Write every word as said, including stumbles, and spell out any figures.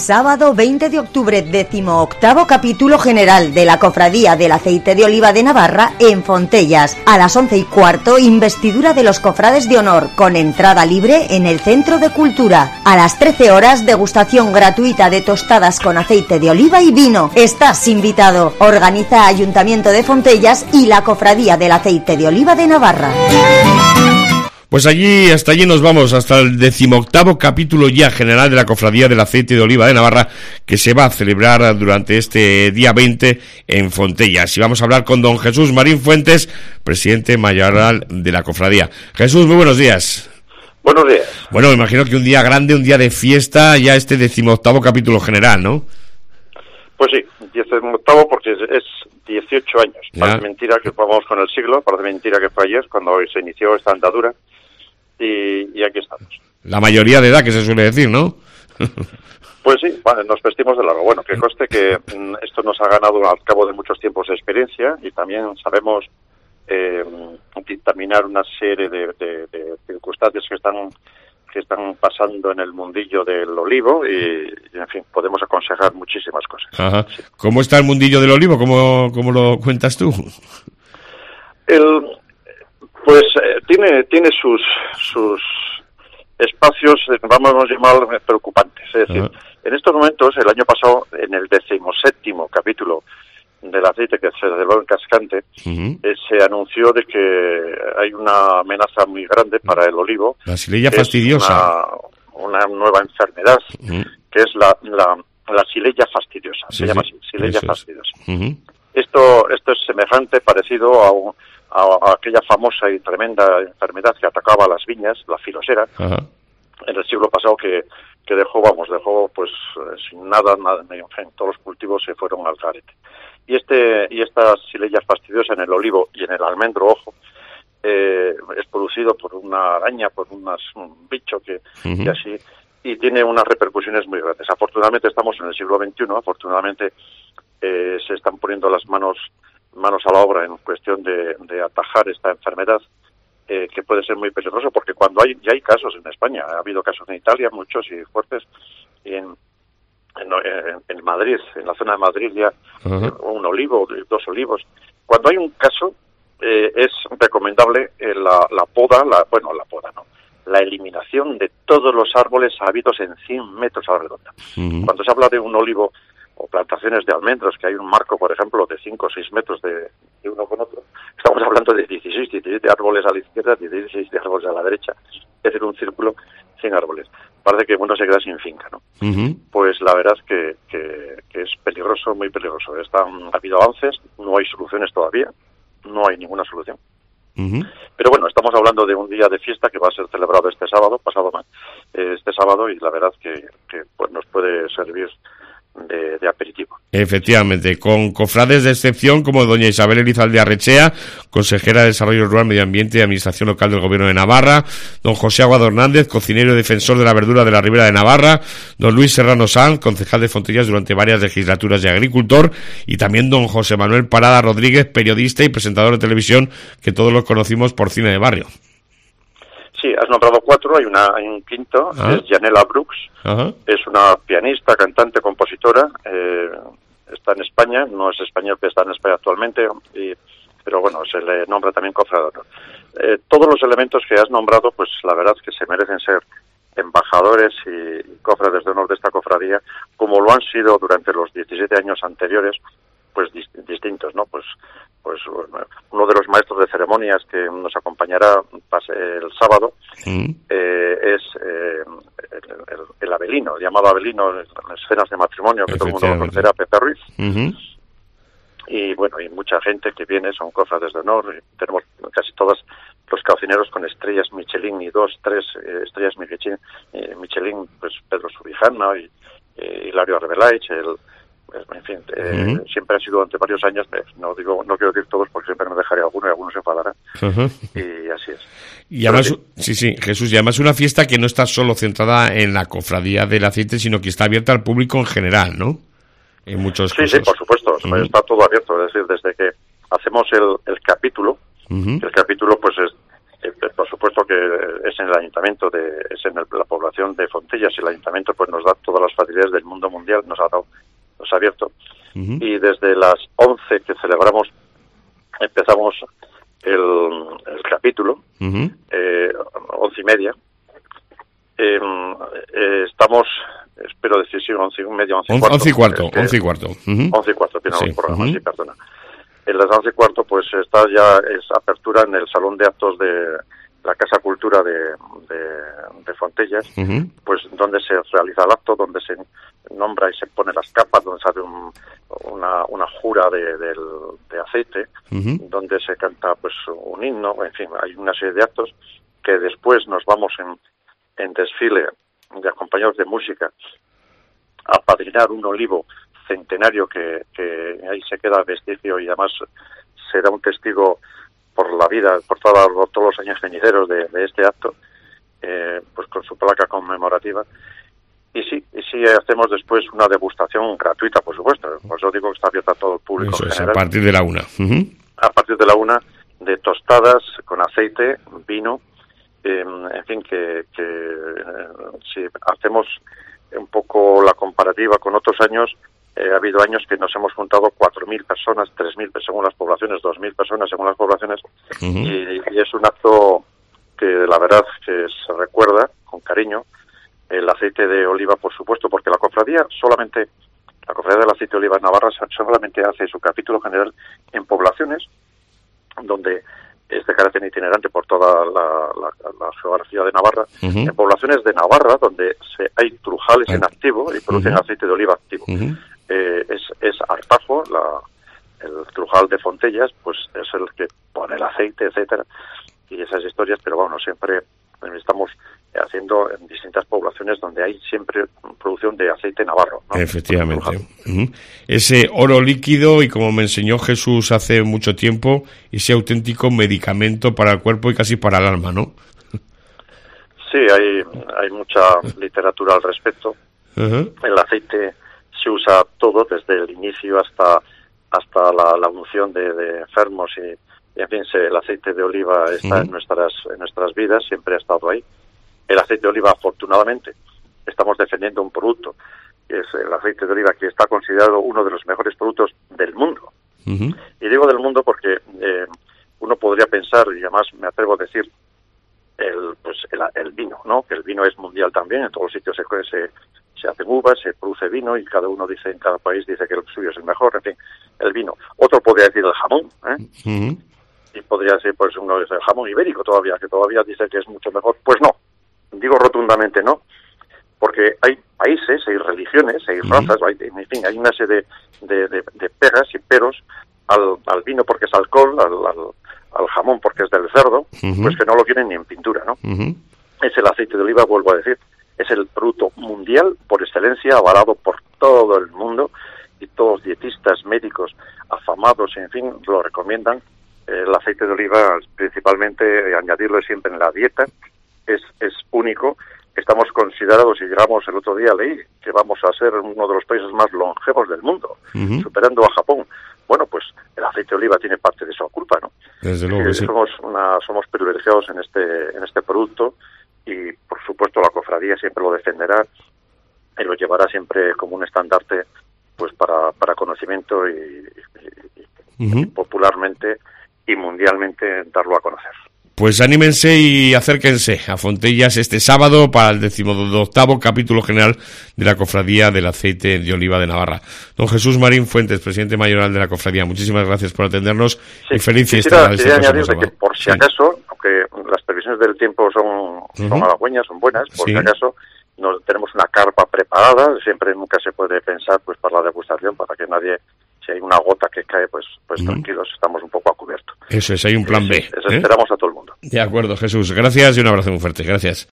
Sábado veinte de octubre, decimoctavo capítulo general de la Cofradía del Aceite de Oliva de Navarra en Fontellas. A las once y cuarto, investidura de los cofrades de honor, con entrada libre en el Centro de Cultura. A las trece horas, degustación gratuita de tostadas con aceite de oliva y vino. Estás invitado. Organiza Ayuntamiento de Fontellas y la Cofradía del Aceite de Oliva de Navarra. Pues allí, hasta allí nos vamos, hasta el decimoctavo capítulo ya general de la Cofradía del Aceite de Oliva de Navarra, que se va a celebrar durante este día veinte en Fontellas. Y vamos a hablar con don Jesús Marín Fuentes, presidente mayoral de la Cofradía. Jesús, muy buenos días. Buenos días. Bueno, me imagino que un día grande, un día de fiesta, ya este decimoctavo capítulo general, ¿no? Pues sí, decimoctavo porque es dieciocho años. Ya. Parece mentira que vamos con el siglo, parece mentira que fue ayer cuando se inició esta andadura. Y, y aquí estamos. La mayoría de edad, que se suele decir, ¿no? Pues sí, vale, nos vestimos de largo. Bueno, que conste que mm, esto nos ha ganado al cabo de muchos tiempos de experiencia y también sabemos eh, dictaminar una serie de, de, de circunstancias que están que están pasando en el mundillo del olivo y, y en fin, podemos aconsejar muchísimas cosas. Ajá. Sí. ¿Cómo está el mundillo del olivo? ¿Cómo, cómo lo cuentas tú? El... Pues eh, tiene tiene sus sus espacios, vamos a llamar, preocupantes. Es decir, uh-huh. en estos momentos, el año pasado, en el decimoséptimo capítulo del aceite que se celebró en Cascante, uh-huh. eh, se anunció de que hay una amenaza muy grande para el olivo. La xylella fastidiosa. Una, una nueva enfermedad, uh-huh. que es la, la, la xylella fastidiosa. Sí, se llama así, xylella fastidiosa. Uh-huh. Esto, esto es semejante, parecido a un... a aquella famosa y tremenda enfermedad que atacaba a las viñas, la filosera, uh-huh. en el siglo pasado, que, que dejó, vamos, dejó pues sin nada, nada, en fin, todos los cultivos se fueron al garete. Y este y esta xylella fastidiosa en el olivo y en el almendro, ojo, eh, es producido por una araña, por unas, un bicho que uh-huh. y así, y tiene unas repercusiones muy grandes. Afortunadamente estamos en el siglo veintiuno, afortunadamente eh, se están poniendo las manos manos a la obra en cuestión de, de atajar esta enfermedad, eh, que puede ser muy peligroso, porque cuando hay, ya hay casos en España, ha habido casos en Italia, muchos y fuertes, y en, en, en Madrid, en la zona de Madrid ya, uh-huh. eh, un olivo, dos olivos. Cuando hay un caso, eh, es recomendable eh, la, la poda, la, bueno, la poda no, la eliminación de todos los árboles habidos en cien metros a la redonda. Uh-huh. Cuando se habla de un olivo o plantaciones de almendros, que hay un marco, por ejemplo, de cinco o seis metros de, de uno con otro, estamos hablando de dieciséis, diecisiete árboles a la izquierda, dieciséis árboles a la derecha, es decir, un círculo sin árboles. Parece que uno se queda sin finca, ¿no? Uh-huh. Pues la verdad es que, que, que es peligroso, muy peligroso. Están, ha habido avances, no hay soluciones todavía, no hay ninguna solución. Uh-huh. Pero bueno, estamos hablando de un día de fiesta que va a ser celebrado este sábado, pasado mal, eh, este sábado, y la verdad que, que pues nos puede servir De, de aperitivo. Efectivamente, con cofrades de excepción como doña Isabel Elizalde Arrechea, consejera de Desarrollo Rural, Medio Ambiente y Administración Local del Gobierno de Navarra, don José Aguado Hernández, cocinero y defensor de la verdura de la Ribera de Navarra, don Luis Serrano Sanz, concejal de Fontellas durante varias legislaturas y agricultor, y también don José Manuel Parada Rodríguez, periodista y presentador de televisión, que todos los conocimos por Cine de Barrio. Sí, has nombrado cuatro, hay una hay un quinto, ¿Ah? es Janela Brooks, Ajá. es una pianista, cantante, compositora, eh, está en España, no es español, pero está en España actualmente, y, pero bueno, se le nombra también cofrade. Eh, todos los elementos que has nombrado, pues la verdad es que se merecen ser embajadores y cofrades de honor de esta cofradía, como lo han sido durante los diecisiete años anteriores, pues dist- distintos, ¿no? Pues pues uno de los maestros de ceremonias que nos acompañará el sábado mm. eh, es eh, el, el, el Abelino, llamado Abelino en las escenas de matrimonio, que todo el mundo lo conocerá, Pepe Ruiz. Uh-huh. Y bueno, y mucha gente que viene, son cofrades de honor, y tenemos casi todos los cocineros con estrellas Michelin y dos, tres eh, estrellas Michelin, eh, Michelin, pues Pedro Subijana y eh, Hilario Arbelaich, el en fin, eh, uh-huh. siempre ha sido durante varios años, no digo, no quiero decir todos porque siempre me dejaré alguno y algunos se enfadarán. Uh-huh. Y así es. Y además, sí. sí, sí, Jesús, y además una fiesta que no está solo centrada en la cofradía del aceite, sino que está abierta al público en general, ¿no? En muchos Sí, casos. sí, por supuesto, uh-huh. está todo abierto, es decir, desde que hacemos el, el capítulo, uh-huh. el capítulo pues es Eh, por supuesto que es en el ayuntamiento, de, es en el, la población de Fontellas, y el ayuntamiento pues nos da todas las facilidades del mundo mundial, nos ha dado, nos ha abierto. Uh-huh. Y desde las once que celebramos, empezamos el, el capítulo, uh-huh. eh, once y media. Eh, eh, estamos, espero decir sí, once y media, once y cuarto. Once y cuarto, que, once y cuarto. Uh-huh. Once y cuarto, tiene sí. los programas, Uh-huh. sí, perdona. En las once y cuarto, pues está ya, es apertura en el Salón de Actos de la Casa Cultura de, de, de Fontellas, uh-huh. pues donde se realiza el acto, donde se nombra y se pone las capas, donde se hace un, una, una jura de, de, de aceite, uh-huh. donde se canta pues un himno, en fin, hay una serie de actos que después nos vamos en, en desfile de acompañados de música a padrinar un olivo centenario que, que ahí se queda vestigio y además será un testigo por la vida, por toda, por todos los años venideros de, de este acto, eh, pues con su placa conmemorativa. Y sí, y sí hacemos después una degustación gratuita, por supuesto. Por eso digo que está abierta a todo el público. Eso en es, general. a partir de la una. Uh-huh. A partir de la una, de tostadas con aceite, vino, eh, en fin, que, que eh, si hacemos un poco la comparativa con otros años, Eh, ha habido años que nos hemos juntado cuatro mil personas, tres mil según las poblaciones, dos mil personas según las poblaciones, uh-huh. y, y es un acto que la verdad que se recuerda con cariño. El aceite de oliva, por supuesto, porque la cofradía solamente, la cofradía del aceite de oliva en Navarra solamente hace su capítulo general en poblaciones donde es de carácter itinerante por toda la, la, la geografía de Navarra, uh-huh. en poblaciones de Navarra donde se, hay trujales uh-huh. en activo y producen uh-huh. aceite de oliva activo. Uh-huh. Eh, es, es Artajo, la, el trujal de Fontellas, pues es el que pone el aceite, etcétera, y esas historias, pero bueno, siempre estamos haciendo en distintas poblaciones donde hay siempre producción de aceite navarro, ¿no? Efectivamente. Uh-huh. Ese oro líquido, y como me enseñó Jesús hace mucho tiempo, ese auténtico medicamento para el cuerpo y casi para el alma, ¿no? Sí, hay, hay mucha literatura al respecto. Uh-huh. El aceite se usa todo, desde el inicio hasta hasta la, la unción de, de enfermos y, y en fin, se, el aceite de oliva está uh-huh. en nuestras en nuestras vidas, siempre ha estado ahí. El aceite de oliva, afortunadamente, estamos defendiendo un producto, que es el aceite de oliva, que está considerado uno de los mejores productos del mundo. Uh-huh. Y digo del mundo porque eh, uno podría pensar, y además me atrevo a decir, el pues el, el vino, ¿no? Que el vino es mundial también, en todos los sitios se, se se hacen uvas, se produce vino y cada uno dice, en cada país dice que el suyo es el mejor, en fin, el vino. Otro podría decir el jamón, ¿eh? Uh-huh. Y podría ser, pues uno dice el jamón ibérico todavía, que todavía dice que es mucho mejor. Pues no, digo rotundamente no, porque hay países, hay religiones, hay uh-huh. razas, hay, en fin, hay una serie de, de, de, de pegas y peros al, al vino porque es alcohol, al, al, al jamón porque es del cerdo, uh-huh. pues que no lo quieren ni en pintura, ¿no? Uh-huh. Es el aceite de oliva, vuelvo a decir, es el producto mundial por excelencia, avalado por todo el mundo, y todos los dietistas, médicos, afamados, en fin, lo recomiendan. El aceite de oliva, principalmente, eh, añadirlo siempre en la dieta, es, es único. Estamos considerados, y llegamos el otro día, leí, que vamos a ser uno de los países más longevos del mundo, uh-huh. superando a Japón. Bueno, pues el aceite de oliva tiene parte de esa culpa, ¿no? Desde luego que sí. Somos, una, somos privilegiados en este, en este producto, y por supuesto la cofradía siempre lo defenderá y lo llevará siempre como un estandarte, pues para, para conocimiento y, y, uh-huh. y popularmente y mundialmente darlo a conocer. Pues anímense y acérquense a Fontellas este sábado para el decimoctavo capítulo general de la Cofradía del Aceite de Oliva de Navarra. Don Jesús Marín Fuentes, presidente mayoral de la Cofradía, muchísimas gracias por atendernos y feliz fiesta. Quisiera añadir que por si acaso, sí. aunque las previsiones del tiempo son, son uh-huh. halagüeñas, son buenas, por sí. si acaso nos, tenemos una carpa preparada, siempre nunca se puede pensar pues para la degustación, para que nadie, si hay una gota que cae, pues pues uh-huh. tranquilos, estamos un poco a cubierto. Eso es, hay un plan B. Eso, eso ¿eh? Esperamos a todo el mundo. De acuerdo, Jesús. Gracias y un abrazo muy fuerte. Gracias.